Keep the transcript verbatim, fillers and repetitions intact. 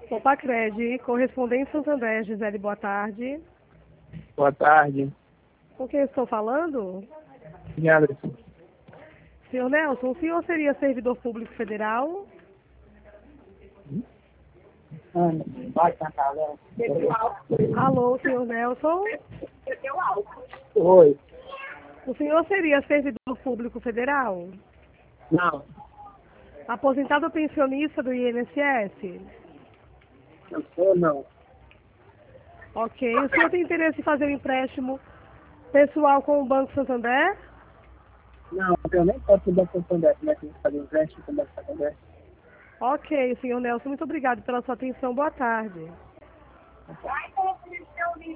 Compacred, correspondente Santander, Gisele, boa tarde. Boa tarde. Com quem estou falando? Anderson. Senhor Nelson, o senhor seria servidor público federal? Alô, senhor Nelson? Oi. O senhor seria servidor público federal? Não. Aposentado ou pensionista do I N S S? Eu sou não. Ok. O senhor tem interesse em fazer um empréstimo pessoal com o Banco Santander? Não, eu nem posso dar Santander. Como é que eu vou fazer empréstimo com o Banco Santander? Ok, senhor Nelson, muito obrigado pela sua atenção. Boa tarde.